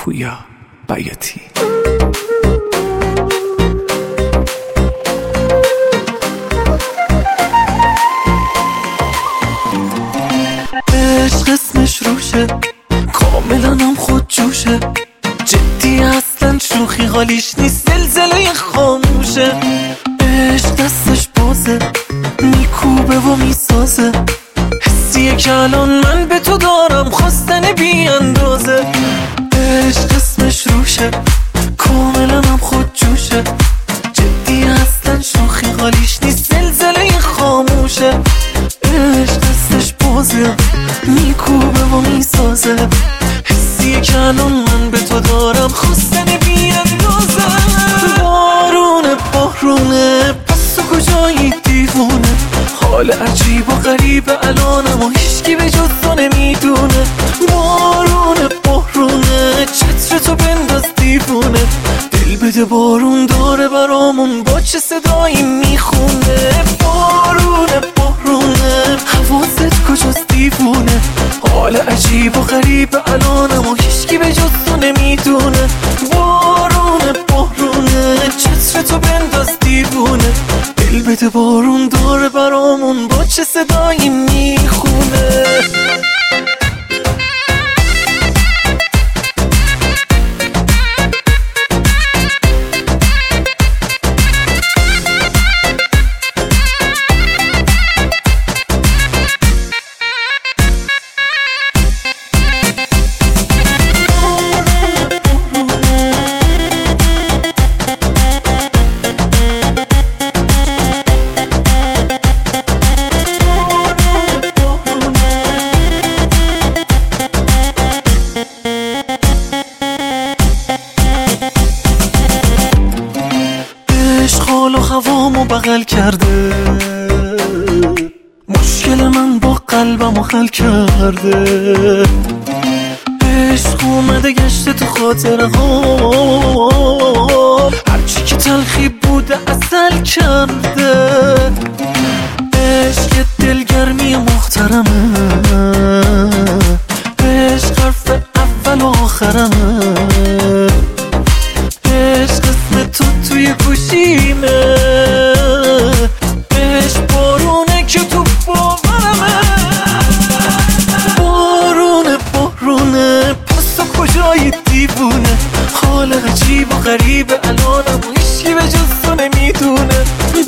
پویا بیاتی. عشق اسمش روشه، کاملا هم خود جوشه، جدی اصلا شوخی حالیش نیست، زلزله خاموشه. عشق دستش بازه، میکوبه و میسازه، حسیه که الان من به تو دارم، خواستن بی اندازه. عشق اسمش روشه، کاملا هم خود جوشه، جدی اصلا شوخی حالیش نیست، زلزله خاموشه. عشق دستش بازه، میکوبه و میسازه، حسیه که الان من به تو دارم، خواستن بی اندازه. بارونه پس تو کجایی دیوونه، حال عجیب و غریب الانم و هیچکی به جز تو نمیدونه. بارونه چتر تو بنداز دیوونه، دل بده بارون داره برامون با چه صدایی میخونه. بارونه حواست کجاست دیوونه، حال عجیب و غریب الانم و هیچکی به جز تو نمیدونه. بارونه چتر تو بنداز دیوونه، دل بده بارون داره برامون با چه صدایی میخونه. حال و هوامو بغل کرده، مشکل من با قلبمو حل کرده. عشق اومده گشته تو خاطره ها، هرچی که تلخی بوده عسل کرده. عشق دلگرمی محترمه، عشق حرف اول و آخرمه، عشق اسم تو توی گوشیمه، عشق بارونه که تو باورمه. بارونه پس تو کجایی دیوونه، حال عجیب و غریب الانم و هیچکی به جز تو نمیدونه.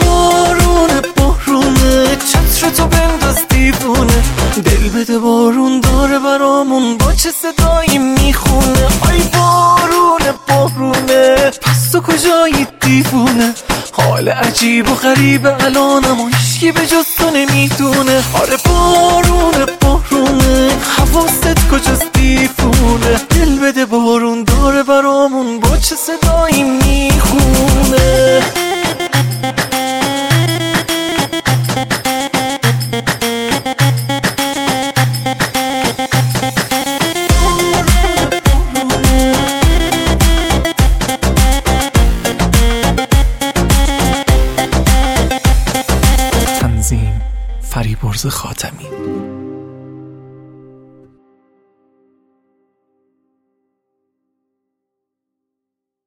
بارونه چتر تو بنداز دیوونه، دل بده بارون داره برامون با چه صدایی میخونه. آی بارونه پس تو کجایی دیوونه، حال عجیب و غریب الانم و هیچکی به جز تو نمیدونه. آره بارونه حواست کجاست دیوونه، دل بده بارون داره برامون با چه صدایی میخونه. تنظیم فریبرز خاتمی.